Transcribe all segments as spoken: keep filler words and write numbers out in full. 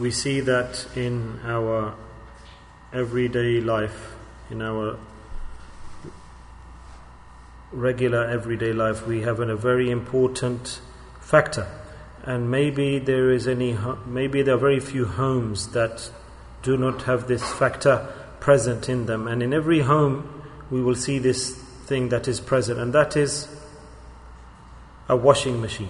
we see that in our everyday life, in our regular everyday life, we have a very important factor. And maybe there is any, maybe there are very few homes that do not have this factor present in them. And in every home, we will see this thing that is present, and that is a washing machine.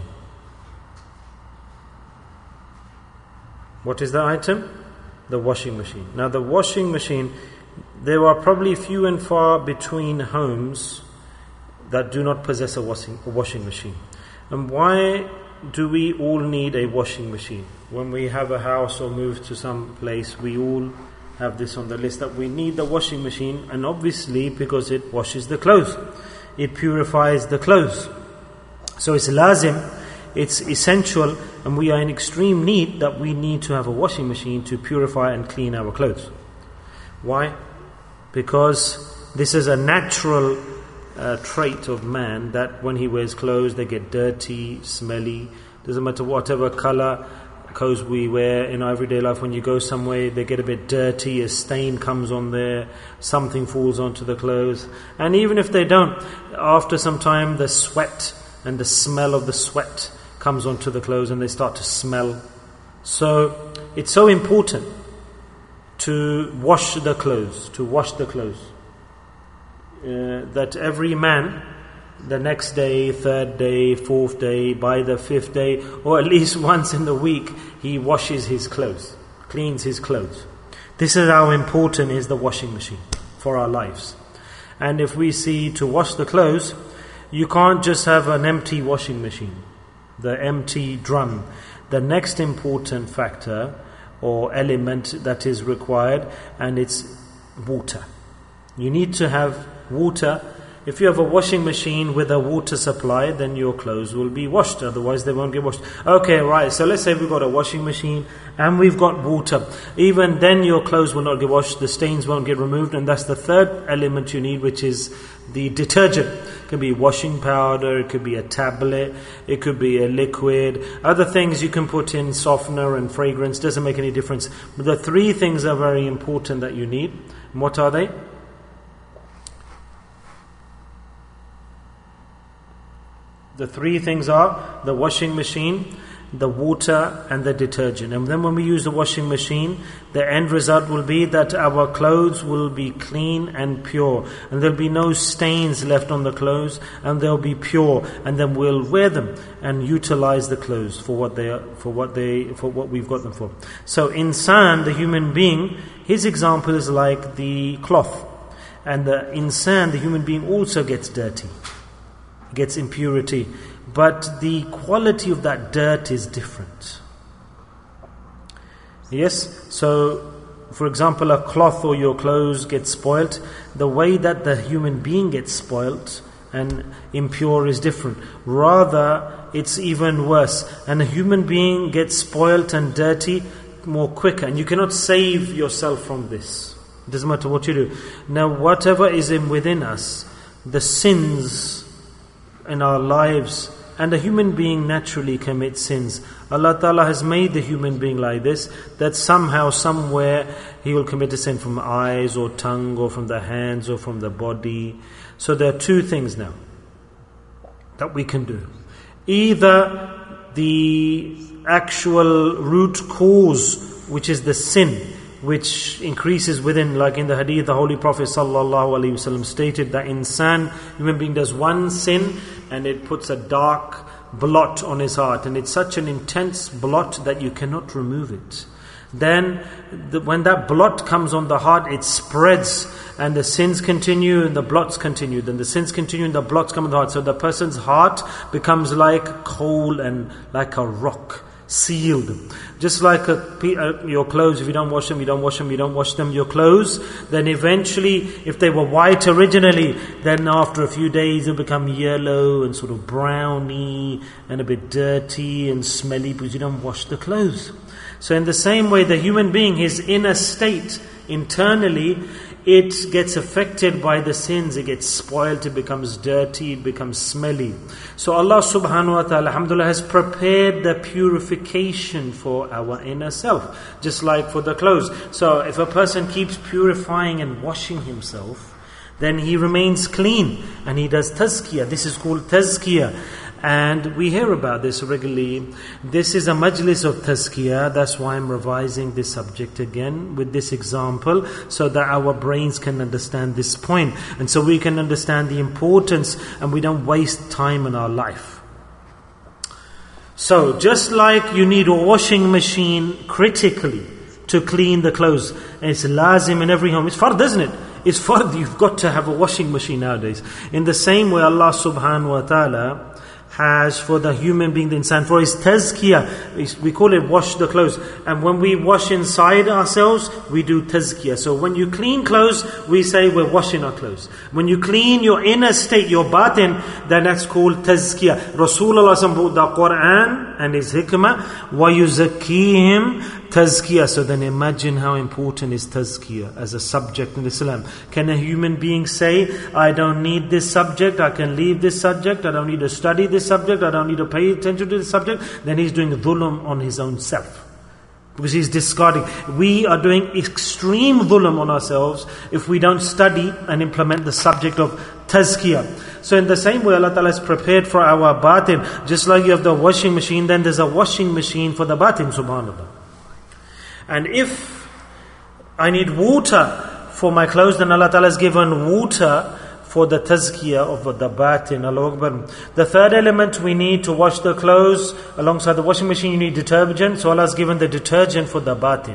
What is the item? The washing machine. Now the washing machine, there are probably few and far between homes that do not possess a washing, a washing machine. And why do we all need a washing machine? When we have a house or move to some place, we all have this on the list that we need the washing machine, and obviously because it washes the clothes. It purifies the clothes. So it's lazim, it's essential, and we are in extreme need that we need to have a washing machine to purify and clean our clothes. Why? Because this is a natural uh, trait of man, that when he wears clothes they get dirty, smelly. Doesn't matter whatever color clothes we wear in our everyday life, when you go somewhere they get a bit dirty, a stain comes on there, something falls onto the clothes. And even if they don't, after some time the sweat and the smell of the sweat comes onto the clothes and they start to smell. So it's so important to wash the clothes, to wash the clothes. Uh, that every man, the next day, third day, fourth day, by the fifth day, or at least once in the week, he washes his clothes, cleans his clothes. This is how important is the washing machine for our lives. And if we see to wash the clothes, you can't just have an empty washing machine, the empty drum. The next important factor or element that is required, and it's water. You need to have water. If you have a washing machine with a water supply, then your clothes will be washed, otherwise they won't get washed. Okay, right, so let's say we've got a washing machine and we've got water. Even then your clothes will not get washed, the stains won't get removed, and that's the third element you need, which is the detergent. It could be washing powder, it could be a tablet, it could be a liquid. Other things you can put in, softener and fragrance, doesn't make any difference. But the three things are very important that you need. And what are they? The three things are the washing machine, the water and the detergent. And then when we use the washing machine, the end result will be that our clothes will be clean and pure, and there'll be no stains left on the clothes, and they'll be pure, and then we'll wear them and utilize the clothes for what they are, for what they for what we've got them for. So insan, the human being, his example is like the cloth, and the insan, the human being, also gets dirty, gets impurity, but the quality of that dirt is different. Yes, so for example, a cloth or your clothes get spoilt. The way that the human being gets spoilt and impure is different. Rather, it's even worse. And a human being gets spoilt and dirty more quicker, and you cannot save yourself from this. It doesn't matter what you do. Now, whatever is in within us, the sins in our lives, and a human being naturally commits sins. Allah Ta'ala has made the human being like this, that somehow, somewhere, he will commit a sin from eyes or tongue or from the hands or from the body. So there are two things now that we can do. Either the actual root cause, which is the sin, which increases within, like in the hadith, the Holy Prophet sallallahu alaihi wasallam stated that insan, human being, does one sin and it puts a dark blot on his heart, and it's such an intense blot that you cannot remove it. Then the, when that blot comes on the heart, it spreads, and the sins continue and the blots continue, then the sins continue and the blots come on the heart. So the person's heart becomes like coal and like a rock, sealed. Just like a, uh, your clothes, if you don't wash them, you don't wash them, you don't wash them, your clothes, then eventually, if they were white originally, then after a few days they'll become yellow and sort of browny and a bit dirty and smelly because you don't wash the clothes. So in the same way, the human being, his inner state internally, it gets affected by the sins, it gets spoiled, it becomes dirty, it becomes smelly. So Allah subhanahu wa ta'ala, alhamdulillah, has prepared the purification for our inner self, just like for the clothes. So if a person keeps purifying and washing himself, then he remains clean and he does tazkiyah. This is called tazkiyah. And we hear about this regularly. This is a majlis of tazkiyah. That's why I'm revising this subject again with this example, so that our brains can understand this point, and so we can understand the importance and we don't waste time in our life. So just like you need a washing machine critically to clean the clothes, and it's lazim in every home. It's fard, isn't it? It's fard. You've got to have a washing machine nowadays. In the same way, Allah subhanahu wa ta'ala has for the human being, the insan, for his tazkiyah, we call it wash the clothes. And when we wash inside ourselves, we do tazkiyah. So when you clean clothes, we say we're washing our clothes. When you clean your inner state, your batin, then that's called tazkiyah. Rasulullah brought the Quran and his hikmah, وَيُزَكِّيهِمْ tazkiyah. So then imagine how important is tazkiyah as a subject in Islam. Can a human being say, I don't need this subject, I can leave this subject, I don't need to study this subject, I don't need to pay attention to this subject? Then he's doing dhulm on his own self, because he's discarding. We are doing extreme dhulm on ourselves if we don't study and implement the subject of tazkiyah. So in the same way, Allah Ta'ala has prepared for our batin. Just like you have the washing machine, then there's a washing machine for the batin, subhanAllah. And if I need water for my clothes, then Allah Ta'ala has given water for the tazkiyah of the batin. Allahu Akbar. The third element we need to wash the clothes, alongside the washing machine, you need detergent. So Allah has given the detergent for the batin.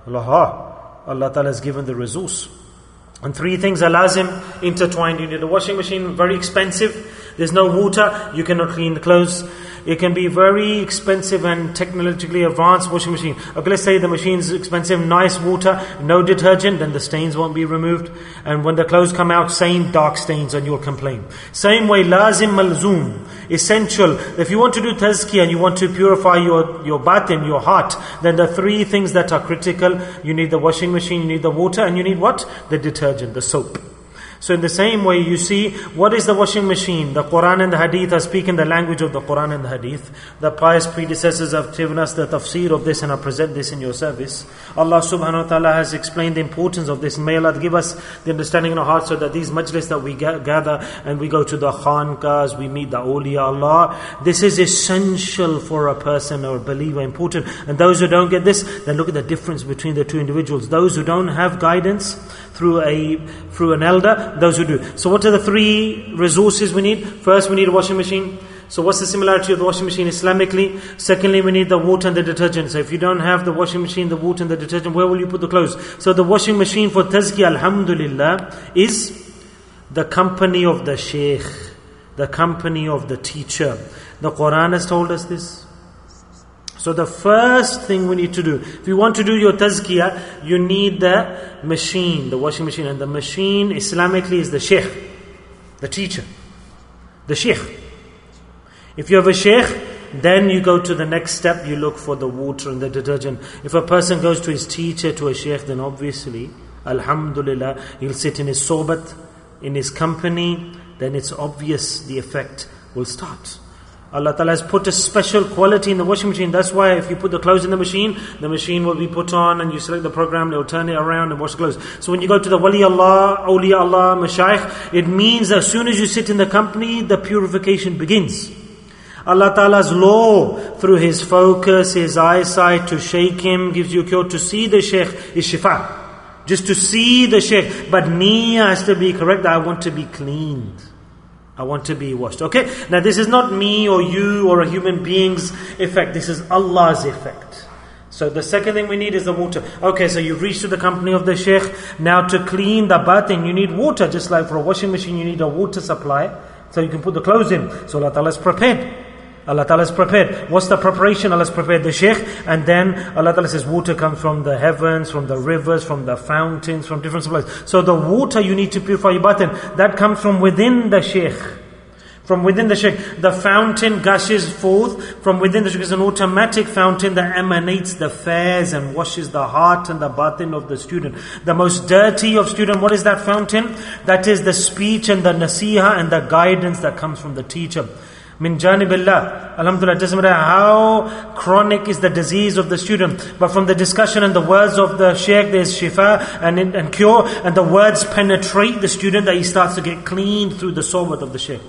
Allah, Allah Ta'ala has given the resource. And three things are lazim, intertwined. You need a washing machine, very expensive. There's no water, you cannot clean the clothes. It can be very expensive and technologically advanced washing machine. Okay, let's say the machine is expensive, nice water, no detergent, then the stains won't be removed. And when the clothes come out, same dark stains, and you'll complain. Same way, lazim malzoom, essential. If you want to do tazkiyah and you want to purify your, your batin, your heart, then the three things that are critical, you need the washing machine, you need the water, and you need what? The detergent, the soap. So in the same way, you see, what is the washing machine? The Quran and the Hadith are speaking the language of the Quran and the Hadith. The pious predecessors have given us the tafsir of this, and I present this in your service. Allah subhanahu wa ta'ala has explained the importance of this. May Allah give us the understanding in our hearts, so that these majlis that we gather and we go to the khanqahs, we meet the awliya Allah. This is essential for a person or a believer, important. And those who don't get this, then look at the difference between the two individuals. Those who don't have guidance through a through an elder, those who do. So what are the three resources we need? First, we need a washing machine. So what's the similarity of the washing machine Islamically? Secondly, we need the water and the detergent. So if you don't have the washing machine, the water and the detergent, where will you put the clothes? So the washing machine for tazkiyah, alhamdulillah, is the company of the shaykh, the company of the teacher. The Quran has told us this. So the first thing we need to do, if you want to do your tazkiyah, you need the machine, the washing machine. And the machine Islamically is the shaykh, the teacher, the shaykh. If you have a shaykh, then you go to the next step, you look for the water and the detergent. If a person goes to his teacher, to a shaykh, then obviously, alhamdulillah, he'll sit in his sohbat, in his company, then it's obvious the effect will start. Allah Ta'ala has put a special quality in the washing machine. That's why if you put the clothes in the machine, the machine will be put on and you select the program, they'll turn it around and wash the clothes. So when you go to the Wali Allah, Awliya Allah, Mashayikh, it means that as soon as you sit in the company, the purification begins. Allah Ta'ala's law, through His focus, His eyesight, to shake him, gives you a cure. To see the Shaykh is shifa. Just to see the Shaykh. But niyyah has to be correct. I want to be cleaned. I want to be washed. Okay? Now this is not me or you or a human being's effect. This is Allah's effect. So the second thing we need is the water. Okay, so you've reached to the company of the Shaykh. Now to clean the batin, you need water. Just like for a washing machine, you need a water supply. So you can put the clothes in. So Allah Ta'ala is prepared. Allah Ta'ala is prepared. What's the preparation? Allah has prepared the Shaykh. And then Allah Ta'ala says water comes from the heavens, from the rivers, from the fountains, from different supplies. So the water you need to purify your batin, that comes from within the Shaykh. From within the shaykh, the fountain gushes forth. From within the shaykh is an automatic fountain that emanates the fairs and washes the heart and the batin of the student. The most dirty of student, what is that fountain? That is the speech and the nasiha and the guidance that comes from the teacher. Min janibillah. Alhamdulillah, it doesn't matter how chronic is the disease of the student, but from the discussion and the words of the shaykh, there's shifa and, and cure, and the words penetrate the student that he starts to get clean through the sohbat of the shaykh.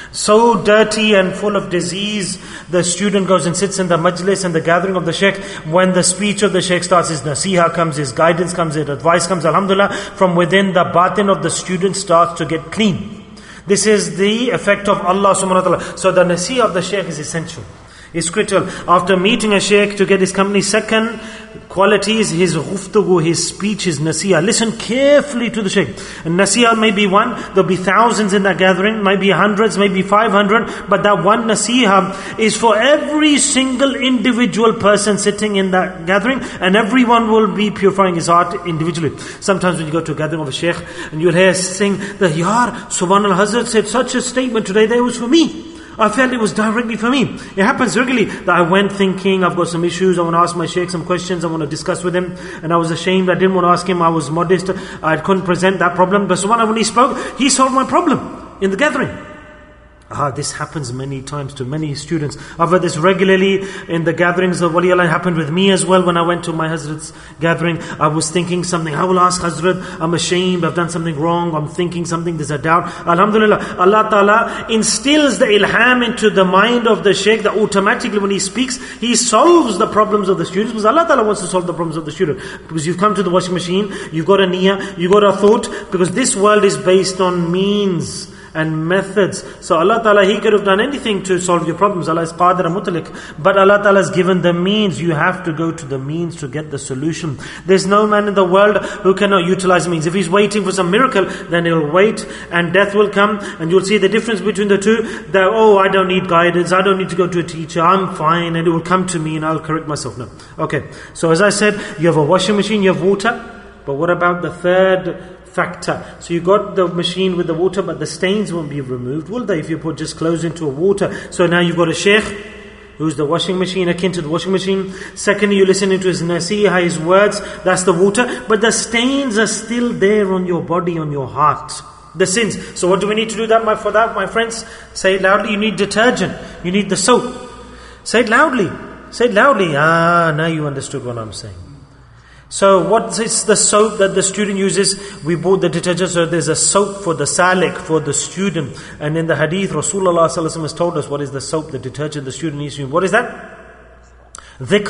So dirty and full of disease, the student goes and sits in the majlis and the gathering of the shaykh. When the speech of the shaykh starts, his nasiha comes, his guidance comes, his advice comes, alhamdulillah, from within the batin of the student starts to get clean. This is the effect of Allah subhanahu wa ta'ala. So the nasiha of the shaykh is essential. It's critical. After meeting a shaykh to get his company, second quality is his guftugu, his speech, his nasiha. Listen carefully to the shaykh. And nasiha may be one, there'll be thousands in that gathering, maybe hundreds, maybe five hundred, but that one nasiha is for every single individual person sitting in that gathering, and everyone will be purifying his heart individually. Sometimes when you go to a gathering of a shaykh, and you'll hear sing that, Yar, Subhanallah, Hazrat said such a statement today that it was for me. I felt it was directly for me. It happens regularly that I went thinking, I've got some issues, I want to ask my shaykh some questions, I want to discuss with him, and I was ashamed, I didn't want to ask him, I was modest, I couldn't present that problem, but subhanAllah, when he spoke, he solved my problem in the gathering. Ah, this happens many times to many students. I've heard this regularly in the gatherings of Wali Allah. It happened with me as well when I went to my Hazrat's gathering. I was thinking something, I will ask Hazrat, I'm ashamed, I've done something wrong, I'm thinking something, there's a doubt. Alhamdulillah, Allah Ta'ala instills the ilham into the mind of the shaykh that automatically when he speaks, he solves the problems of the students, because Allah Ta'ala wants to solve the problems of the student. Because you've come to the washing machine, you've got a niyyah, you've got a thought, because this world is based on means and methods. So Allah Ta'ala, He could have done anything to solve your problems. Allah is Qadir and Mutalik. But Allah Ta'ala has given the means. You have to go to the means to get the solution. There's no man in the world who cannot utilize means. If he's waiting for some miracle, then he'll wait and death will come, and you'll see the difference between the two. That, oh, I don't need guidance, I don't need to go to a teacher, I'm fine, and it will come to me and I'll correct myself. No. Okay. So as I said, you have a washing machine, you have water. But what about the third factor? So you got the machine with the water, but the stains won't be removed, will they, if you put just clothes into a water? So now you've got a shaykh who's the washing machine, akin to the washing machine. Secondly, you're listening to his nasiha, his words, that's the water. But the stains are still there on your body, on your heart. The sins. So what do we need to do that my, for that, my friends? Say it loudly. You need detergent. You need the soap. Say it loudly. Say it loudly. Ah, now you understood what I'm saying. So what is the soap that the student uses? We bought the detergent, so there's a soap for the salik, for the student. And in the hadith, Rasulullah sallallahu alaihi wasallam has told us what is the soap, the detergent the student needs to use. What is that? Dhikr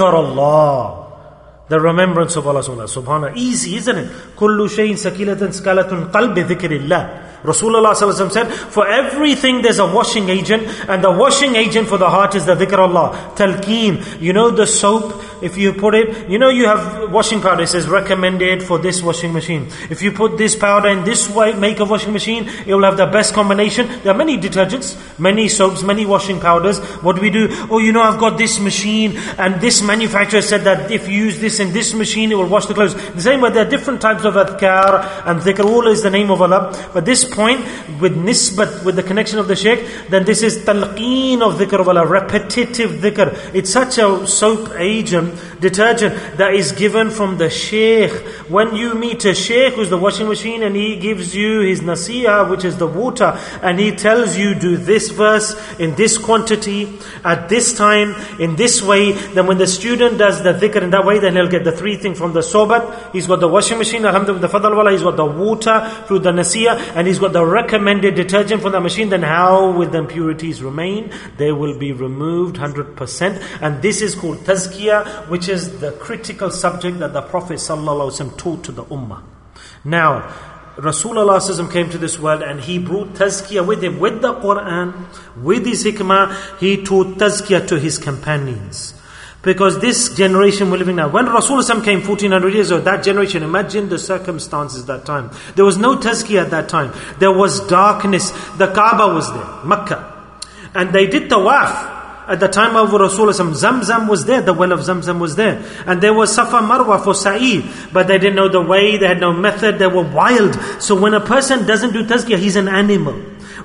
Allah. The remembrance of Allah subhanahu wa ta'ala. Easy, isn't it? Kullu shayin sakilatan skalatun qalbi dhikrillah. Rasulullah sallallahu alaihi wasallam said, for everything there's a washing agent, and the washing agent for the heart is the dhikr Allah. Talqeen. You know the soap, if you put it, you know you have washing powder, it says recommended for this washing machine. If you put this powder in this way, make a washing machine, it will have the best combination. There are many detergents, many soaps, many washing powders. What do we do? Oh, you know, I've got this machine, and this manufacturer said that if you use this in this machine, it will wash the clothes. The same way, there are different types of adhkar, and dhikr, all is the name of Allah. But this point, with nisbat, with the connection of the shaykh, then this is talqeen of dhikr of Allah, repetitive dhikr. It's such a soap agent, detergent that is given from the shaykh. When you meet a shaykh who's the washing machine, and he gives you his nasiha, which is the water, and he tells you do this verse in this quantity at this time in this way, then when the student does the dhikr in that way, then he'll get the three things from the sohbat. He's got the washing machine, alhamdulillah, the fadl wala, he's got the water through the nasiha, and he's got the recommended detergent from the machine. Then how will the impurities remain? They will be removed one hundred percent. And this is called tazkiyah, which is the critical subject that the Prophet ﷺ taught to the ummah. Now, Rasulullah ﷺ came to this world, and he brought tazkiyah with him, with the Quran, with his hikmah. He taught tazkiyah to his companions. Because this generation we're living now, when Rasulullah came fourteen hundred years ago, that generation, imagine the circumstances that time. There was no tazkiyah at that time. There was darkness. The Kaaba was there, Makkah. And they did tawaf. At the time of Rasulullah, Zamzam was there, the well of Zamzam was there. And there was Safa Marwa for Sa'i, but they didn't know the way, they had no method, they were wild. So when a person doesn't do tazkiyah, he's an animal.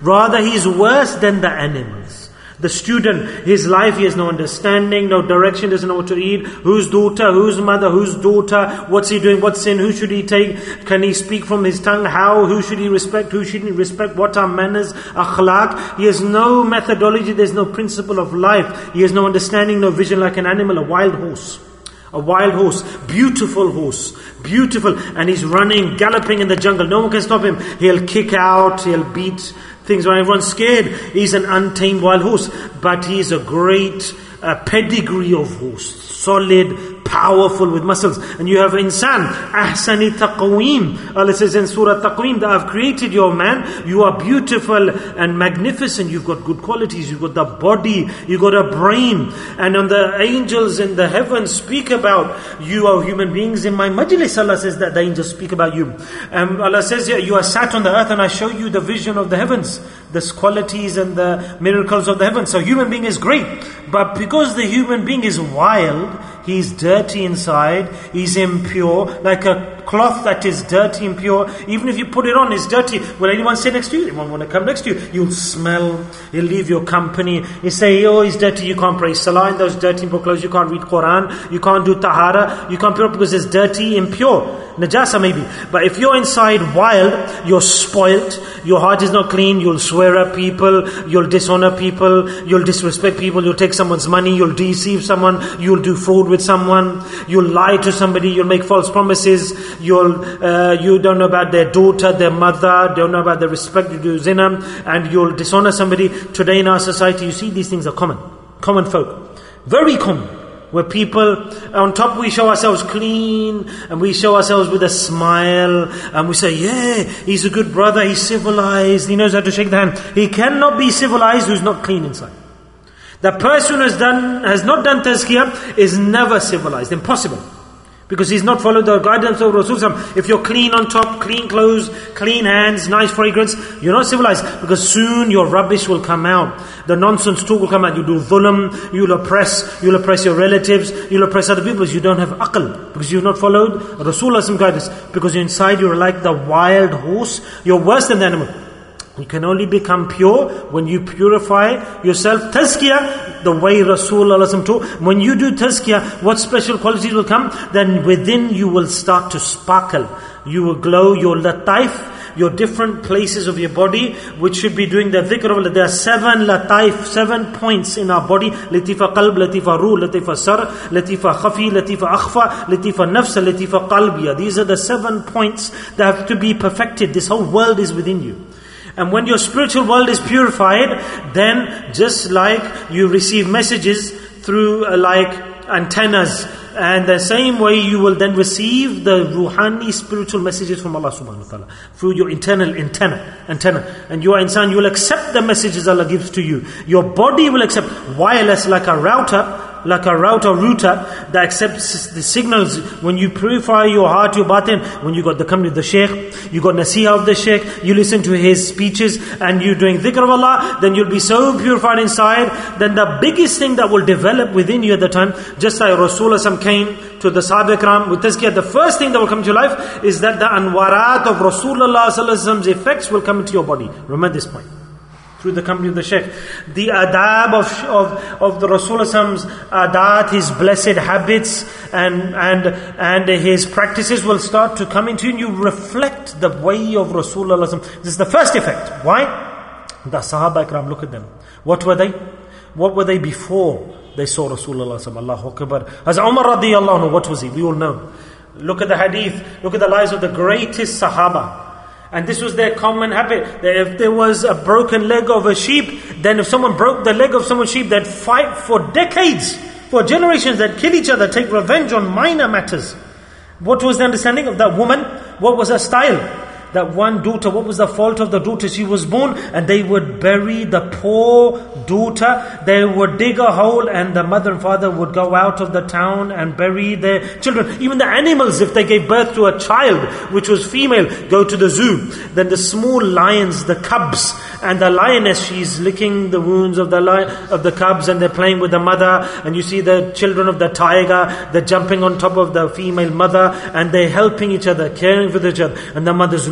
Rather, he is worse than the animals. The student, his life, he has no understanding, no direction, doesn't know what to eat. Whose daughter, whose mother, whose daughter, what's he doing, what sin, who should he take, can he speak from his tongue, how, who should he respect, who shouldn't he respect, what are manners, akhlaq. He has no methodology, there's no principle of life. He has no understanding, no vision, like an animal, a wild horse. A wild horse, beautiful horse, beautiful, and he's running, galloping in the jungle. No one can stop him. He'll kick out, he'll beat things when everyone's scared. He's an untamed wild horse, but he's a great uh, pedigree of horse, solid, powerful with muscles. And you have insan, ahsani taqweem. Allah says in Surah Taqweem that I've created your man. You are beautiful and magnificent. You've got good qualities. You've got the body. You've got a brain. And on the angels in the heavens speak about you are human beings. In my majlis, Allah says that the angels speak about you. Um, Allah says yeah, you are sat on the earth and I show you the vision of the heavens, the qualities and the miracles of the heavens. So human being is great. But because the human being is wild, he's dirty inside, he's impure, like a cloth that is dirty, impure. Even if you put it on, it's dirty. Will anyone sit next to you? Anyone want to come next to you? You'll smell, he'll leave your company. You say, oh, he's dirty, you can't pray salah in those dirty, impure clothes, you can't read Quran, you can't do tahara, you can't pure because it's dirty, impure. Najasa maybe. But if you're inside wild, you're spoilt, your heart is not clean, you'll swear at people, you'll dishonor people, you'll disrespect people, you'll take someone's money, you'll deceive someone, you'll do fraud with someone, you'll lie to somebody, you'll make false promises, you'll uh, you don't know about their daughter, their mother, don't know about their respect, you do zina, and you'll dishonor somebody. Today in our society, you see these things are common. Common folk. Very common. Where people, on top we show ourselves clean, and we show ourselves with a smile, and we say, yeah, he's a good brother, he's civilized, he knows how to shake the hand. He cannot be civilized who's not clean inside. The person who has done, has not done tazkiyah is never civilized, impossible. Because he's not followed the guidance of Rasulullah. If you're clean on top, clean clothes, clean hands, nice fragrance, you're not civilized. Because soon your rubbish will come out. The nonsense talk will come out. You do dhulm, you'll oppress, you'll oppress your relatives, you'll oppress other people because you don't have aql. Because you've not followed Rasulullah's guidance. Because inside you're like the wild horse. You're worse than the animal. You can only become pure when you purify yourself. Tazkiyah, the way Rasulullah taught. When you do tazkiyah, what special qualities will come? Then within you will start to sparkle. You will glow, your lataif, your different places of your body, which should be doing the dhikr of Allah. There are seven lataif, seven points in our body. Latifa qalb, latifa ruh, latifa sar, latifa khafi, latifa akhfa, latifa nafs, latifa qalbiya. These are the seven points that have to be perfected. This whole world is within you. And when your spiritual world is purified, then just like you receive messages through uh, like antennas, and the same way you will then receive the ruhani spiritual messages from Allah subhanahu wa ta'ala through your internal antenna, antenna. And you are insan, you will accept the messages Allah gives to you. Your body will accept wireless like a router, like a router router that accepts the signals. When you purify your heart, your batin, when you got the company of the Shaykh, you got nasiha of the Shaykh, you listen to his speeches, and you're doing dhikr of Allah, then you'll be so purified inside. Then the biggest thing that will develop within you at the time, just like Rasulullah came to the Sahaba Ikram with tazkiyah, the first thing that will come into your life is that the anwarat of Rasulullah's effects will come into your body. Remember this point. Through the company of the Shaykh. The adab of, of, of the Rasulullah's adat, his blessed habits and, and, and his practices will start to come into you, and you reflect the way of Rasulullah. This is the first effect. Why? The Sahaba Ikram, look at them. What were they? What were they before they saw Rasulullah? Allahu Akbar. As Umar radiyallahu anhu, what was he? We all know. Look at the hadith, look at the lives of the greatest Sahaba. And this was their common habit. That if there was a broken leg of a sheep, then if someone broke the leg of someone's sheep, they'd fight for decades, for generations. They'd kill each other, take revenge on minor matters. What was the understanding of that woman? What was her style? That one daughter, what was the fault of the daughter? She was born, and they would bury the poor daughter. They would dig a hole, and the mother and father would go out of the town and bury their children. Even the animals, if they gave birth to a child which was female, go to the zoo. Then the small lions, the cubs, and the lioness, she's licking the wounds of the lion, of the cubs, and they're playing with the mother. And you see the children of the tiger, they're jumping on top of the female mother, and they're helping each other, caring for each other. And the mother's looking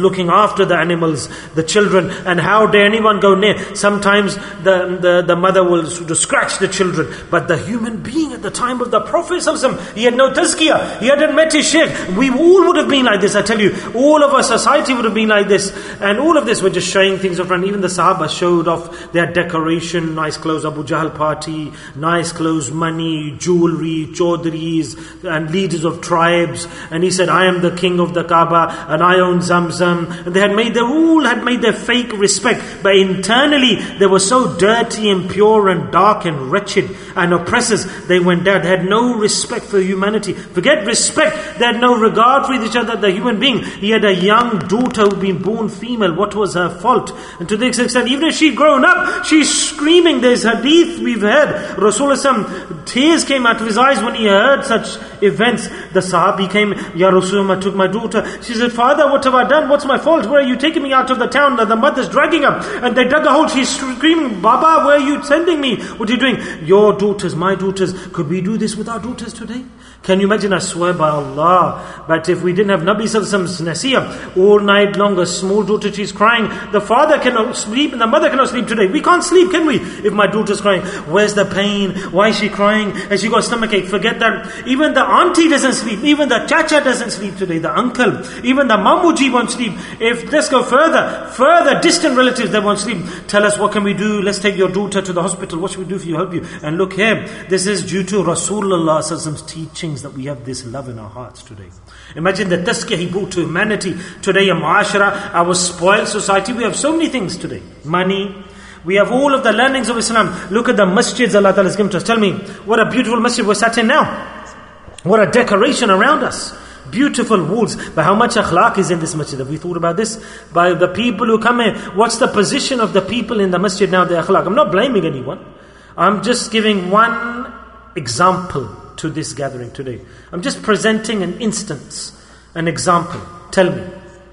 looking after the animals, the children, and how dare anyone go near. Sometimes the, the, the mother will sort of scratch the children, but the human being at the time of the Prophet ﷺ, he had no tazkiyah, he hadn't met his shaykh. We all would have been like this, I tell you. All of our society would have been like this. And all of this, we're just showing things of, and even the Sahaba showed off their decoration, nice clothes, Abu Jahl party, nice clothes, money, jewelry, chaudhries, and leaders of tribes. And he said, I am the king of the Kaaba, and I own Zamzam. And they had made their, all had made their fake respect. But internally, they were so dirty and pure and dark and wretched and oppressors. They went there. They had no respect for humanity. Forget respect. They had no regard for each other, the human being. He had a young daughter who had been born female. What was her fault? And to this extent, even if she'd grown up, she's screaming. There's hadith we've heard. Rasulullah, tears came out of his eyes when he heard such events. The Sahabi came, Ya Rasulullah, took my daughter. She said, Father, what have I done? What's my fault? Where are you taking me out of the town? The mother's dragging her. And they dug a hole. She's screaming, Baba, where are you sending me? What are you doing? Your daughters, my daughters. Could we do this with our daughters today? Can you imagine? I swear by Allah. But if we didn't have Nabi Sallallahu Alaihi Wasallam's nasiyah, all night long, a small daughter, she's crying. The father cannot sleep and the mother cannot sleep today. We can't sleep, can we? If my daughter's crying, where's the pain? Why is she crying? Has she got a stomachache? Forget that. Even the auntie doesn't sleep. Even the chacha doesn't sleep today. The uncle. Even the mamuji won't sleep. If let's go further, further distant relatives, they won't sleep. Tell us, what can we do? Let's take your daughter to the hospital. What should we do for you? Help you? And look here, this is due to Rasulullah Sallallahu Alaihi Wasallam's teaching, that we have this love in our hearts today. Imagine the tazkiyah he brought to humanity. Today a mu'ashara, our spoiled society, we have so many things today. Money, we have all of the learnings of Islam. Look at the masjids Allah Ta'ala has given to us. Tell me, what a beautiful masjid we're sat in now. What a decoration around us. Beautiful walls. But how much akhlaq is in this masjid? Have we thought about this? By the people who come in, what's the position of the people in the masjid now, their akhlaq? I'm not blaming anyone. I'm just giving one example to this gathering today. I'm just presenting an instance, an example. Tell me.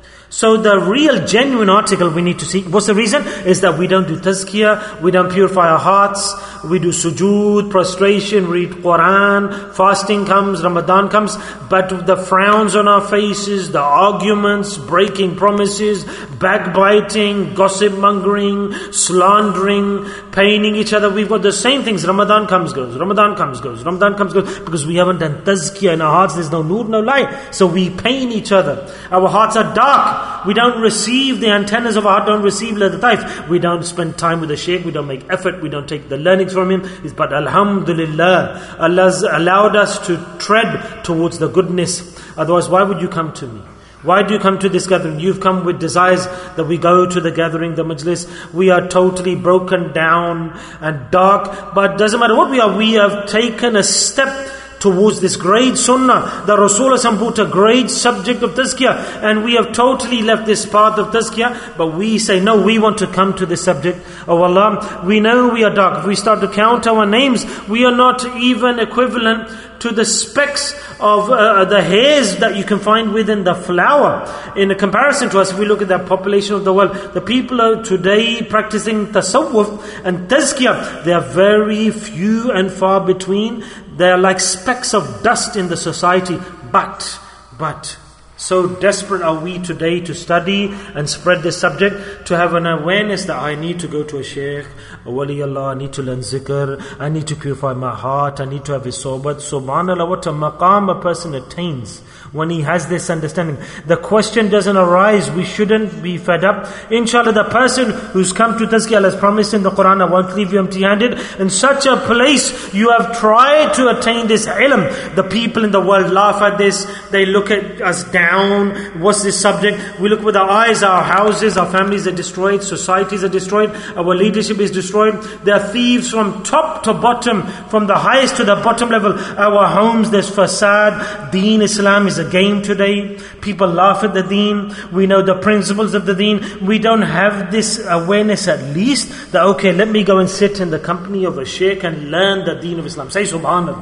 So the real genuine article we need to see, what's the reason? Is that we don't do tazkiyah, we don't purify our hearts, we do sujood, prostration, read Quran, fasting comes, Ramadan comes, but the frowns on our faces, the arguments, breaking promises, backbiting, gossip mongering, slandering, paining each other, we've got the same things. Ramadan comes, goes, Ramadan comes, goes, Ramadan comes, goes, because we haven't done tazkiyah in our hearts. There's no nur, no light, so we pain each other. Our hearts are dark. We don't receive, the antennas of our heart don't receive lataif. We don't spend time with the shaykh, we don't make effort, we don't take the learnings from him. But alhamdulillah, Allah's allowed us to tread towards the goodness. Otherwise, why would you come to me? Why do you come to this gathering? You've come with desires that we go to the gathering, the majlis. We are totally broken down and dark. But doesn't matter what we are, we have taken a step towards this great sunnah. The Rasulullah brought a great subject of tazkiyah, and we have totally left this path of tazkiyah, but we say, no, we want to come to this subject of Allah. We know we are dark. If we start to count our names, we are not even equivalent to the specks of uh, the hairs that you can find within the flower. In a comparison to us, if we look at the population of the world, the people are today practicing tasawwuf and tazkiyah, they are very few and far between. They are like specks of dust in the society. But, but, so desperate are we today to study and spread this subject, to have an awareness that I need to go to a shaykh, a wali Allah, I need to learn zikr, I need to purify my heart, I need to have his sohbat. Subhanallah, what a maqam a person attains when he has this understanding. The question doesn't arise, we shouldn't be fed up. Inshallah, the person who's come to tazkiyah, Allah has promised in the Quran, I won't leave you empty-handed. In such a place, you have tried to attain this ilm. The people in the world laugh at this, they look at us down. What's this subject? We look with our eyes, our houses, our families are destroyed, societies are destroyed, our leadership is destroyed. There are thieves from top to bottom, from the highest to the bottom level. Our homes, there's fasad. Deen Islam is a game today. People laugh at the deen. We know the principles of the deen. We don't have this awareness at least that, okay, let me go and sit in the company of a shaykh and learn the deen of Islam. Say subhanallah.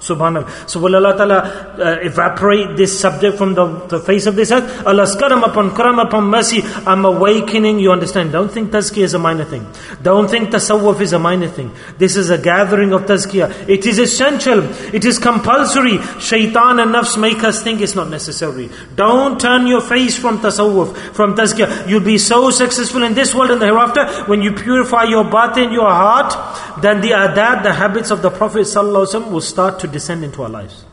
Subhanallah. So will Allah Ta'ala uh, evaporate this subject from the, the face of this earth? Allah's karam upon karam upon mercy. I'm awakening, you understand. Don't think tazkiyah is a minor thing. Don't think tasawwuf is a minor thing. This is a gathering of tazkiyah. It is essential. It is compulsory. Shaitan and nafs make us think it's not necessary. Don't turn your face from tasawwuf, from tazkiyah. You'll be so successful in this world and the hereafter when you purify your batin, your heart, then the adab, the habits of the Prophet ﷺ will start to descend into our lives.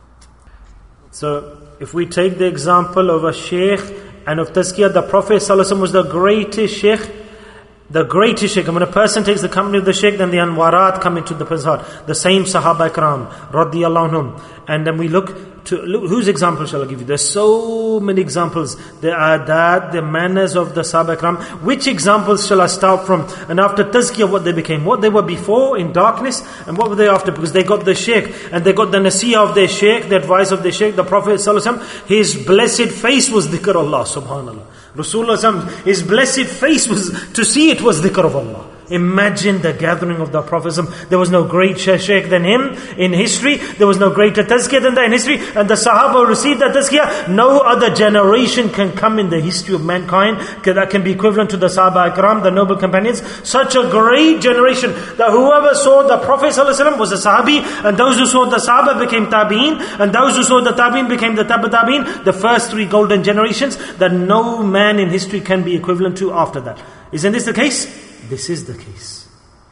So, if we take the example of a sheikh and of tazkiyah, the Prophet ﷺ was the greatest sheikh, the greatest sheikh. And when a person takes the company of the sheikh, then the anwarat come into the person's heart. The same Sahaba Ikram, radiyallahu anhum. And then we look to, look, whose example shall I give you? There's so many examples. The adat, the manners of the Sahaba Ikram. Which examples shall I start from? And after tazkiyah, what they became? What they were before in darkness, and what were they after? Because they got the sheikh, and they got the nasiyah of their sheikh, the advice of their sheikh, the Prophet ﷺ. His blessed face was dhikr Allah, subhanallah. Rasulullah, his blessed face was, to see it was dhikr of Allah. Imagine the gathering of the Prophet. There was no great sheikh than him in history. There was no greater tazkiyah than that in history. And the Sahaba received that tazkiyah. No other generation can come in the history of mankind that can be equivalent to the Sahaba Ikram, the noble companions. Such a great generation that whoever saw the Prophet ﷺ was a Sahabi, and those who saw the Sahaba became Tabi'een, and those who saw the Tabi'een became the Tabi' Tabi'een. The first three golden generations that no man in history can be equivalent to after that. Isn't this the case? This is the case.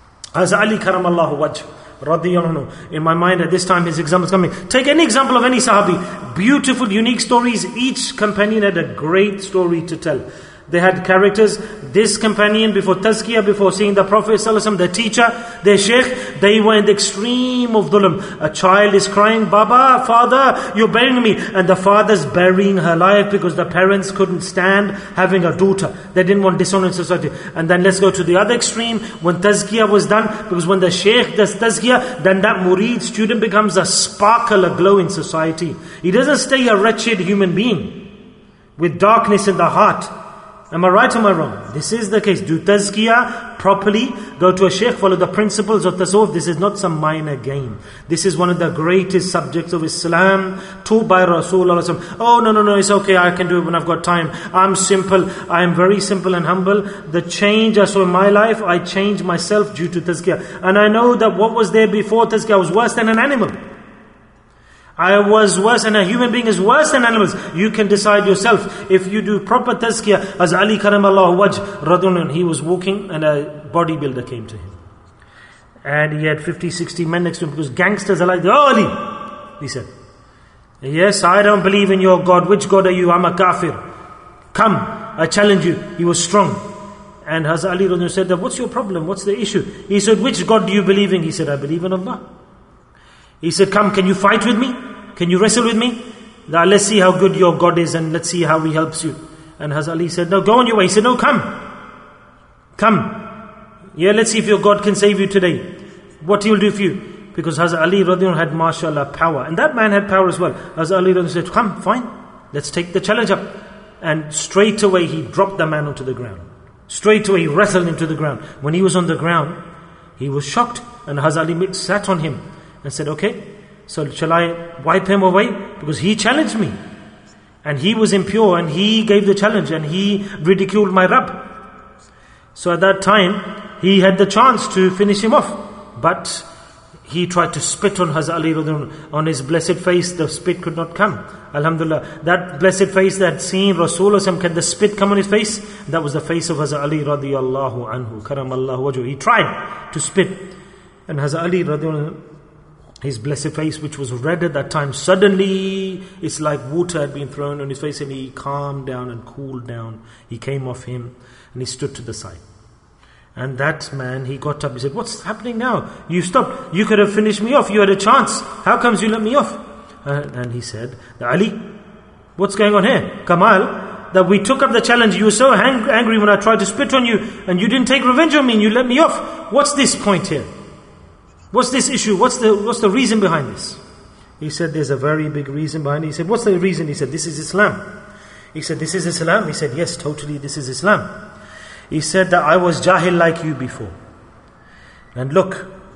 As Ali karamallahu wajh, radiyallahu anhu. In my mind at this time his example is coming. Take any example of any Sahabi. Beautiful, unique stories. Each companion had a great story to tell. They had characters. This companion, before tazkiyah, before seeing the Prophet ﷺ, the teacher, their sheikh, they were in the extreme of dhulm. A child is crying, Baba, father, you're burying me. And the father's burying her life because the parents couldn't stand having a daughter. They didn't want dishonor in society. And then let's go to the other extreme, when tazkiyah was done, because when the sheikh does tazkiyah, then that murid student becomes a sparkle, a glow in society. He doesn't stay a wretched human being with darkness in the heart. Am I right or am I wrong? This is the case. Do tazkiyah properly. Go to a sheikh, follow the principles of tasawwuf. This is not some minor game. This is one of the greatest subjects of Islam, taught by Rasulullah. Oh, no, no, no, it's okay, I can do it when I've got time. I'm simple. I am very simple and humble. The change I saw in my life, I changed myself due to tazkiyah. And I know that what was there before tazkiyah was worse than an animal. I was worse, and a human being is worse than animals. You can decide yourself. If you do proper tazkiyah, as Ali karamallahu wajh, radun, he was walking and a bodybuilder came to him. And he had fifty, sixty men next to him, because gangsters are like, oh Ali, he said, yes, I don't believe in your God. Which God are you? I'm a kafir. Come, I challenge you. He was strong. And Hazrat Ali radun said, what's your problem? What's the issue? He said, which God do you believe in? He said, I believe in Allah. He said, come, can you fight with me? Can you wrestle with me? Now, let's see how good your God is and let's see how He helps you. And Hazrat Ali said, no, go on your way. He said, no, come. Come. Yeah, let's see if your God can save you today. What He will do for you. Because Hazrat Ali radiallahu had, mashallah, power. And that man had power as well. Hazrat Ali radiallahu said, come, fine. Let's take the challenge up. And straight away he dropped the man onto the ground. Straight away he wrestled him to the ground. When he was on the ground, he was shocked. And Hazrat Ali sat on him and said, okay, so shall I wipe him away? Because he challenged me. And he was impure and he gave the challenge and he ridiculed my Rabb. So at that time, he had the chance to finish him off. But he tried to spit on Hazrat Ali on his blessed face. The spit could not come. Alhamdulillah. That blessed face that seen Rasulullah, can the spit come on his face? That was the face of Hazrat Ali radiyallahu anhu. Karamallahu wajhu. He tried to spit. And Hazrat Ali radiyallahu, his blessed face, which was red at that time, suddenly it's like water had been thrown on his face, and he calmed down and cooled down. He came off him and he stood to the side. And that man, he got up, he said, what's happening now? You stopped. You could have finished me off. You had a chance. How comes you let me off? Uh, and he said, Ali, what's going on here? Kamal, that we took up the challenge. You were so hang- angry when I tried to spit on you, and you didn't take revenge on me and you let me off. What's this point here? What's this issue? What's the what's the reason behind this? He said, there's a very big reason behind it. He said, what's the reason? He said, this is Islam. He said, this is Islam? He said, yes, totally, this is Islam. He said that I was jahil like you before. And look,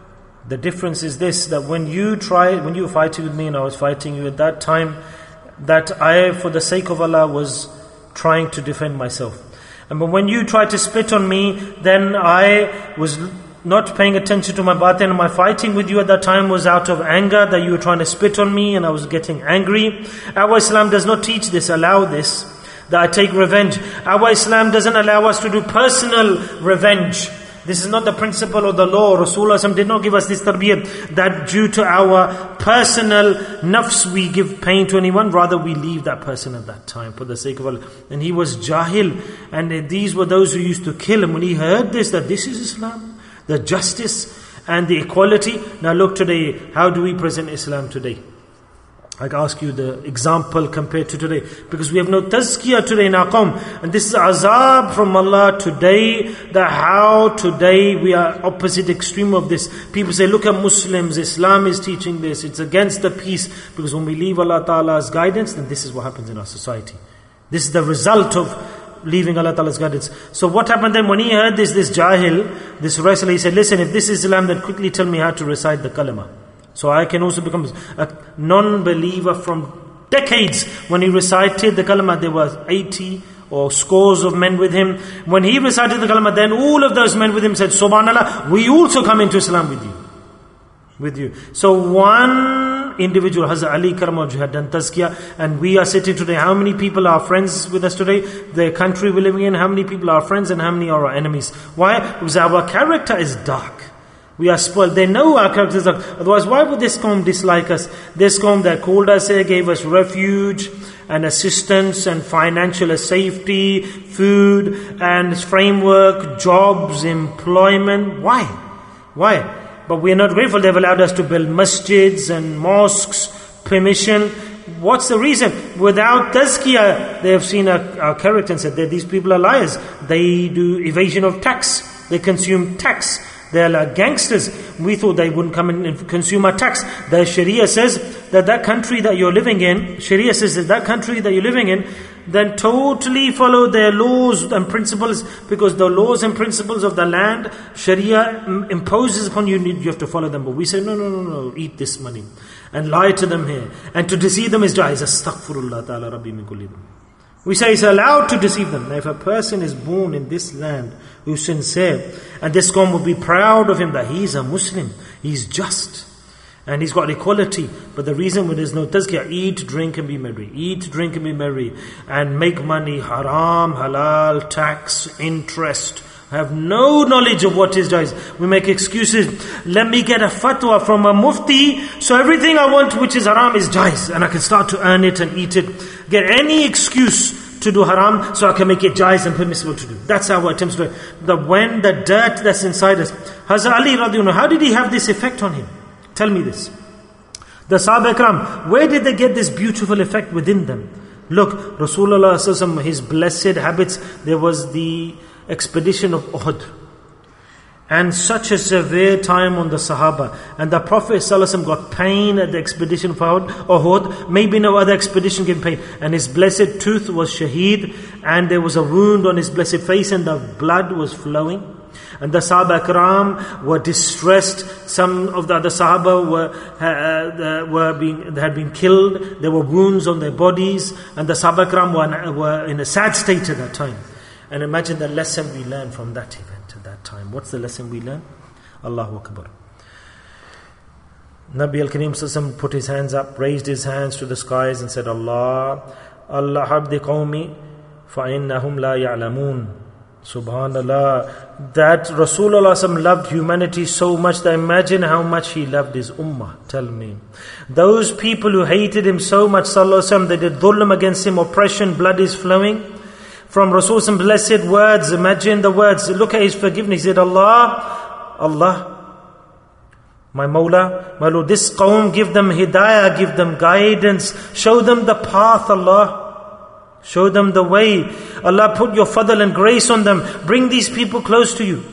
The difference is this, that when you try, when you were fighting with me and I was fighting you at that time, that I, for the sake of Allah, was trying to defend myself. And but when you tried to spit on me, then I was not paying attention to my batin, and my fighting with you at that time was out of anger, that you were trying to spit on me and I was getting angry. Our Islam does not teach this, allow this, that I take revenge. Our Islam doesn't allow us to do personal revenge. This is not the principle of the law. Rasulullah did not give us this tarbiyat, that due to our personal nafs we give pain to anyone. Rather we leave that person at that time for the sake of Allah. And he was jahil, and these were those who used to kill him. When he heard this, that this is Islam, the justice and the equality. Now look today, how do we present Islam today? I ask you the example compared to today, because we have no tazkiyah today in our qawm, and this is azab from Allah today, that how today we are opposite extreme of this. People say, look at Muslims, Islam is teaching this, it's against the peace, because when we leave Allah Ta'ala's guidance, then this is what happens in our society. This is the result of leaving Allah Ta'ala's guidance. So what happened then when he heard this, this jahil, this wrestler, he said, listen, if this is Islam, then quickly tell me how to recite the kalima, so I can also become a non-believer. From decades, when he recited the kalima, there were eighty or scores of men with him. When he recited the kalima, then all of those men with him said, Subhanallah, we also come into Islam with you. With you. So one individual, Hazrat Ali Karamah, had done tazkiyah, and we are sitting today. How many people are friends with us today? The country we're living in, how many people are friends and how many are our enemies? Why? Because our character is dark. We are spoiled. They know our characters are. Otherwise, why would this qawm dislike us? This qawm that called us here, gave us refuge and assistance and financial safety, food and framework, jobs, employment. Why? Why? But we are not grateful. They've allowed us to build masjids and mosques, permission. What's the reason? Without tazkiyah, they have seen our, our character and said that these people are liars. They do evasion of tax. They consume tax. They're like gangsters. We thought they wouldn't come in and consume our tax. The Sharia says that that country that you're living in, Sharia says that that country that you're living in, then totally follow their laws and principles, because the laws and principles of the land, Sharia imposes upon you, you have to follow them. But we say, no, no, no, no, eat this money and lie to them here. And to deceive them is jaiz. Astaghfirullah ta'ala rabbi min kulli dhanb. We say it's allowed to deceive them. Now if a person is born in this land who's sincere, and this qawm will be proud of him that he's a Muslim, he's just, and he's got equality. But the reason when there's no tazkiyah, eat, drink and be merry. Eat, drink and be merry. And make money, haram, halal, tax, interest. Have no knowledge of what is jaiz. We make excuses. Let me get a fatwa from a mufti, so everything I want which is haram is jaiz, and I can start to earn it and eat it. Get any excuse to do haram, so I can make it jaiz and permissible to do. That's our attempts to do. That when the dirt that's inside us. Hazrat Ali radiallahu anhu, how did he have this effect on him? Tell me this. The Sahaba Ikram, where did they get this beautiful effect within them? Look, Rasulullah sallallahu alaihi wasallam, his blessed habits, there was the expedition of Uhud, and such a severe time on the Sahaba, and the Prophet ﷺ got pain at the expedition of Uhud. Maybe no other expedition gave pain, and his blessed tooth was shaheed, and there was a wound on his blessed face, and the blood was flowing. And the Sahaba Ikram were distressed. Some of the other Sahaba were uh, were being had been killed. There were wounds on their bodies, and the Sahaba Ikram were, were in a sad state at that time. And imagine the lesson we learn from that event at that time. What's the lesson we learn? Allahu Akbar. Nabi al-Kareem Sallallahu put his hands up, raised his hands to the skies and said, Allah, Allah habdi qawmi fa innahum la ya'lamoon. Subhanallah. That Rasulullah loved humanity so much that imagine how much he loved his ummah. Tell me. Those people who hated him so much, sallallahu they did dhulm against him, oppression, blood is flowing. From Rasul's blessed words, imagine the words, look at his forgiveness. He said, Allah, Allah, my Mawla, my Lord, this qawm, give them hidayah, give them guidance, show them the path, Allah, show them the way. Allah, put your fadl and grace on them, bring these people close to you.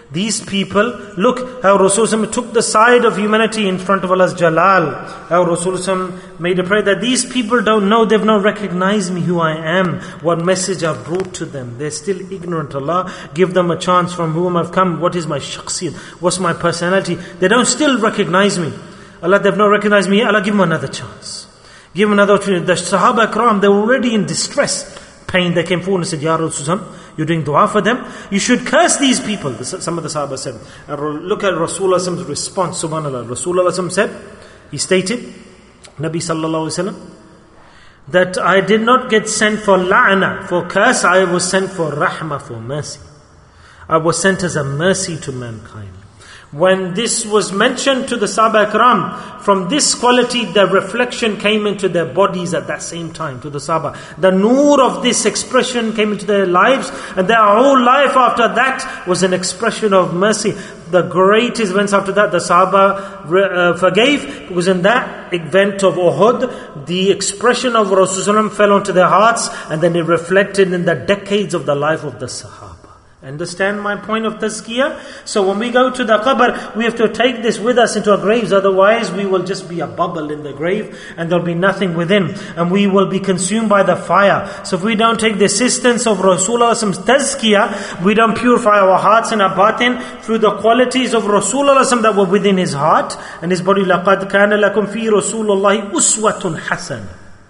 These people, look how Rasulullah took the side of humanity in front of Allah's Jalal. How Rasulullah made a prayer that these people don't know, they've not recognized me who I am, what message I've brought to them. They're still ignorant. Allah, give them a chance from whom I've come. What is my shakhsiyat? What's my personality? They don't still recognize me. Allah, they've not recognized me. Allah, give them another chance. Give them another opportunity. The Sahaba Ikram, they were already in distress, pain. They came forward and said, Ya Rasulullah, you're doing dua for them. You should curse these people. Some of the Sahaba said. And look at Rasulullah's response. Subhanallah. Rasulullah said, he stated, Nabi sallallahu alaihi wasallam, that I did not get sent for la'na, for curse. I was sent for rahmah, for mercy. I was sent as a mercy to mankind. When this was mentioned to the Sahaba Ikram, from this quality the reflection came into their bodies at that same time, to the Sahaba. The noor of this expression came into their lives, and their whole life after that was an expression of mercy. The greatest events after that, the Sahaba uh, forgave, because in that event of Uhud, the expression of Rasulullah fell onto their hearts, and then it reflected in the decades of the life of the Sahaba. Understand my point of tazkiyah? So when we go to the qabr, we have to take this with us into our graves, otherwise we will just be a bubble in the grave and there'll be nothing within, and we will be consumed by the fire. So if we don't take the assistance of Rasulullah's tazkiyah, we don't purify our hearts and our batin through the qualities of Rasulullah that were within his heart and his body. لَقَدْ كَانَ لَكُمْ فِي رَسُولِ اللَّهِ أُسْوَةٌ حَسَنَةٌ.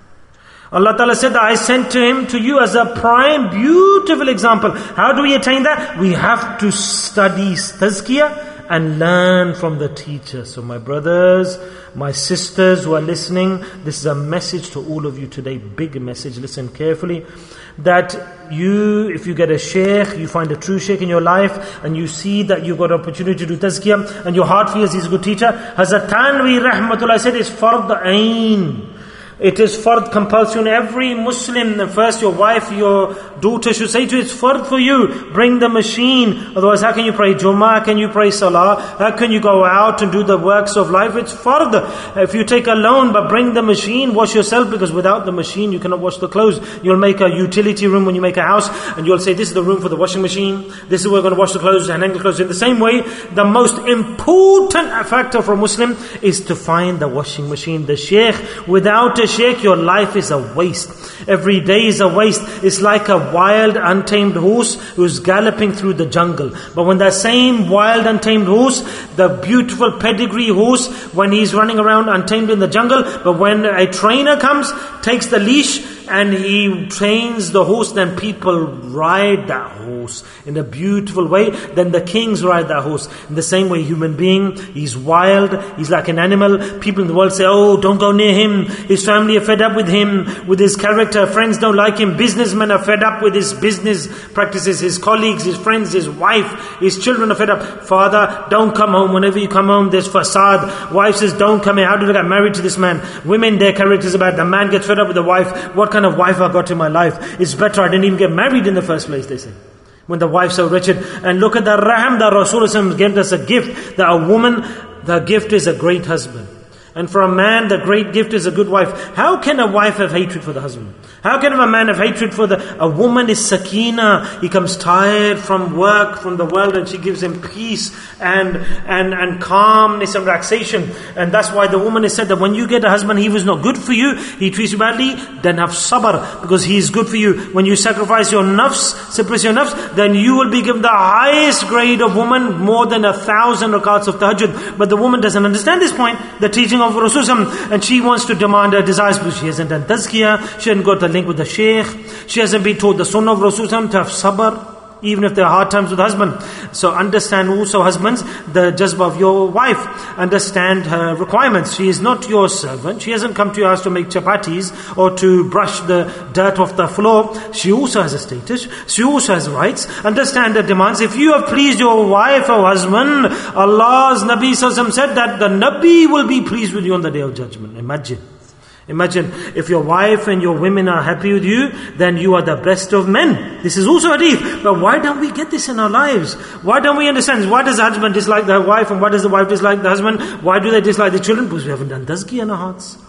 Allah Ta'ala said that I sent to him, to you as a prime, beautiful example. How do we attain that? We have to study tazkiyah and learn from the teacher. So my brothers, my sisters who are listening, this is a message to all of you today, big message, listen carefully. That you, if you get a shaykh, you find a true shaykh in your life, and you see that you've got an opportunity to do tazkiyah, and your heart feels he's a good teacher. Hazrat Thanvi Rahmatullah said, it's fard ain. It is fard compulsion. Every Muslim, first your wife, your daughter should say to you, it's fard for you. Bring the machine. Otherwise, how can you pray Jummah? How can you pray Salah? How can you go out and do the works of life? It's fard. If you take a loan, but bring the machine, wash yourself, because without the machine, you cannot wash the clothes. You'll make a utility room when you make a house, and you'll say, this is the room for the washing machine. This is where we're going to wash the clothes and hang the clothes. In the same way, the most important factor for a Muslim is to find the washing machine. The shaykh, without a shaykh, your life is a waste. Every day is a waste. It's like a wild, untamed horse who's galloping through the jungle. But when that same wild, untamed horse, the beautiful pedigree horse, when he's running around untamed in the jungle, but when a trainer comes, takes the leash, and he trains the horse, then people ride that horse in a beautiful way. Then the kings ride that horse. In the same way, human being, he's wild, he's like an animal. People in the world say, oh, don't go near him. His family are fed up with him, with his character. Friends don't like him. Businessmen are fed up with his business practices. His colleagues, his friends, his wife, his children are fed up. Father, don't come home. Whenever you come home, there's facade. Wife says, don't come here. How did I get married to this man? Women, their characters are bad. The man gets fed up with the wife. What kind of wife I got in my life? It's better I didn't even get married in the first place, they say. When the wife's so wretched. And look at the raham that Rasulullah gave us a gift. That a woman, the gift is a great husband. And for a man, the great gift is a good wife. How can a wife have hatred for the husband? How can a man have hatred for the... A woman is sakina. He comes tired from work, from the world, and she gives him peace and, and, and calmness and relaxation. And that's why the woman is said that when you get a husband, he was not good for you, he treats you badly, then have sabr, because he is good for you. When you sacrifice your nafs, suppress your nafs, then you will be given the highest grade of woman, more than a thousand rakats of tahajjud. But the woman doesn't understand this point, the teaching of Rasulullah, and she wants to demand her desires, because she hasn't done tazkiyah, she hasn't got the link with the shaykh, she hasn't been told the sunnah of Rasulullah to have sabr, even if there are hard times with husband. So understand also, husbands, the jazba of your wife. Understand her requirements. She is not your servant. She hasn't come to your house to make chapatis or to brush the dirt off the floor. She also has a status. She also has rights. Understand the demands. If you have pleased your wife or husband, Allah's Nabi Sallallahu Alaihi Wasallam said that the Nabi will be pleased with you on the Day of Judgment. Imagine. Imagine, if your wife and your women are happy with you, then you are the best of men. This is also hadith. But why don't we get this in our lives? Why don't we understand? Why does the husband dislike the wife, and why does the wife dislike the husband? Why do they dislike the children? Because we haven't done tazkiyah in our hearts.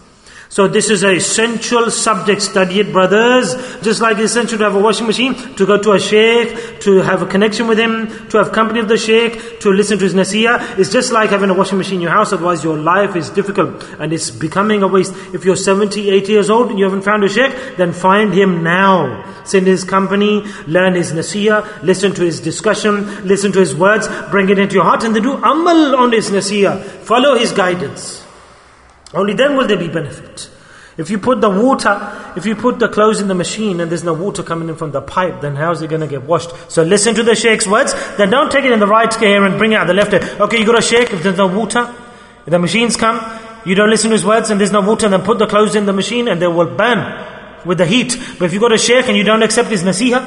So this is an essential subject. Study it, brothers. Just like it's essential to have a washing machine, to go to a sheikh, to have a connection with him, to have company of the sheikh, to listen to his nasiyah. It's just like having a washing machine in your house. Otherwise your life is difficult and it's becoming a waste. If you're seventy, eighty years old and you haven't found a sheikh, then find him now. Sit in his company, learn his nasiyah, listen to his discussion, listen to his words, bring it into your heart, and then do amal on his nasiyah. Follow his guidance. Only then will there be benefit. If you put the water, if you put the clothes in the machine and there's no water coming in from the pipe, then how's it going to get washed? So listen to the sheikh's words, then don't take it in the right ear and bring it out the left ear. Okay, you got a sheikh, if there's no water, if the machines come, you don't listen to his words and there's no water, then put the clothes in the machine and they will burn with the heat. But if you got a sheikh and you don't accept his nasihah,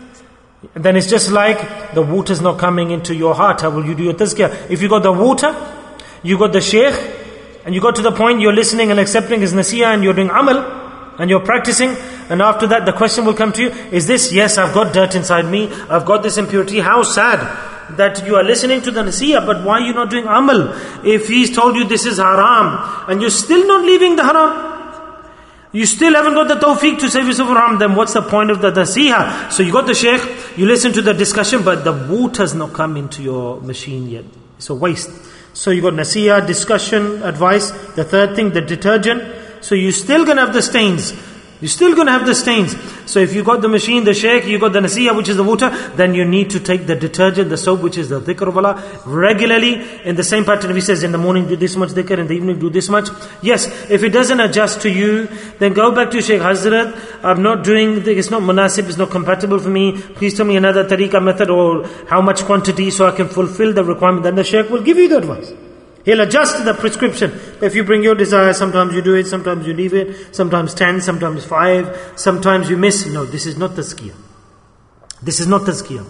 then it's just like the water's not coming into your heart. How will you do your tazkiyah? If you got the water, you got the sheikh, and you got to the point you're listening and accepting his nasiyah and you're doing amal and you're practicing, and after that the question will come to you, is this, yes, I've got dirt inside me, I've got this impurity. How sad that you are listening to the nasiyah, but why are you not doing amal? If he's told you this is haram and you're still not leaving the haram, you still haven't got the tawfiq to save yourself from haram, then what's the point of the nasiyah? So you got the sheikh, you listen to the discussion, but the water's not come into your machine yet. It's a waste. So you got nasiyah, discussion, advice. The third thing, the detergent. So you're still going to have the stains. You're still going to have the stains. So if you got the machine, the sheikh, you got the nasiyah, which is the water, then you need to take the detergent, the soap, which is the dhikr of Allah, regularly. In the same pattern, if he says in the morning do this much dhikr, in the evening do this much. Yes, if it doesn't adjust to you, then go back to Shaykh Hazrat. I'm not doing, it's not munasib, it's not compatible for me. Please tell me another tariqah method or how much quantity so I can fulfill the requirement. Then the sheikh will give you the advice. He'll adjust the prescription. If you bring your desire, sometimes you do it, sometimes you leave it, sometimes ten, sometimes five, sometimes you miss. No, this is not tazkiyah. This is not tazkiyah.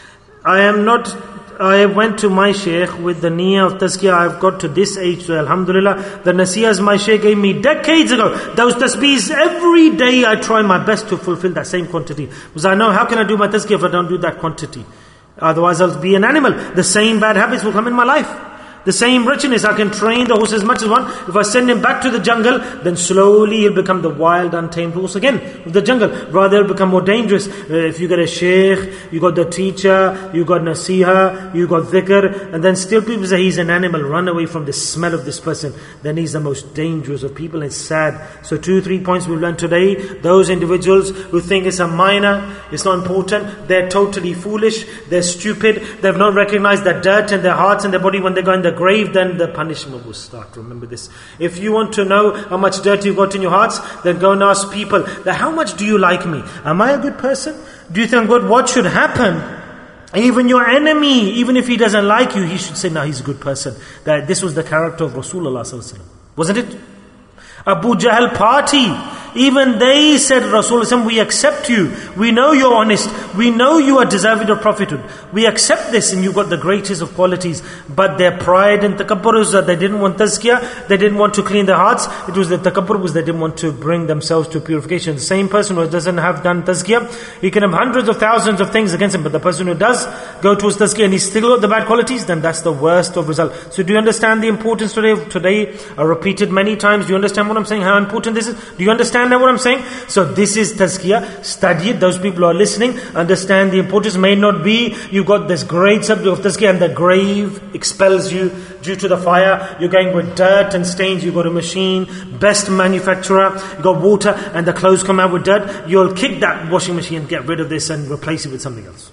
I am not, I went to my sheikh with the niyyah of tazkiyah. I've got to this age, so alhamdulillah, the nasiyahs my sheikh gave me decades ago. Those tasbeehs, every day I try my best to fulfill that same quantity. Because I know, how can I do my tazkiyah if I don't do that quantity? Otherwise I'll be an animal. The same bad habits will come in my life. The same wretchedness, I can train the horse as much as one. If I send him back to the jungle, then slowly he'll become the wild, untamed horse again of the jungle. Rather, he'll become more dangerous. Uh, if you got a sheikh, you got the teacher, you got nasiha, you got dhikr, and then still people say he's an animal, run away from the smell of this person, then he's the most dangerous of people. It's sad. So two, three points we've learned today. Those individuals who think it's a minor, it's not important, they're totally foolish, they're stupid, they've not recognized the dirt in their hearts and their body when they go in the grave, then the punishment will start. Remember this. If you want to know how much dirt you've got in your hearts, then go and ask people, that how much do you like me? Am I a good person? Do you think I'm good? What should happen? Even your enemy, even if he doesn't like you, he should say, no, he's a good person. That this was the character of Rasulullah sallallahu alaihi wasallam. Wasn't it? Abu Jahl party, even they said, Rasulullah, we accept you. We know you're honest. We know you are deserving of prophethood. We accept this and you've got the greatest of qualities. But their pride and takabbur was that they didn't want tazkiyah. They didn't want to clean their hearts. It was the takabbur was they didn't want to bring themselves to purification. The same person who doesn't have done tazkiyah, he can have hundreds of thousands of things against him. But the person who does go towards tazkiyah and he's still got the bad qualities, then that's the worst of result. So do you understand the importance today? Today, I repeated many times. Do you understand what I'm saying? How important this is? Do you understand now what I'm saying? So this is tazkiyah. Study it. Those people who are listening understand the importance. May not be you got this great subject of tazkiyah and the grave expels you due to the fire. You're going with dirt and stains. You got a machine, best manufacturer. You got water and the clothes come out with dirt. You'll kick that washing machine and get rid of this and replace it with something else.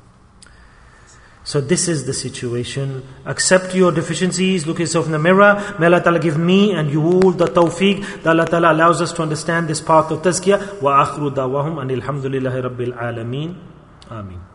So this is the situation. Accept your deficiencies. Look yourself in the mirror. May Allah Ta'ala give me and you all the tawfiq that Allah Ta'ala allows us to understand this path of tazkiyah. Wa akhiru da'wahum anil hamdulillahi rabbil alameen. Ameen.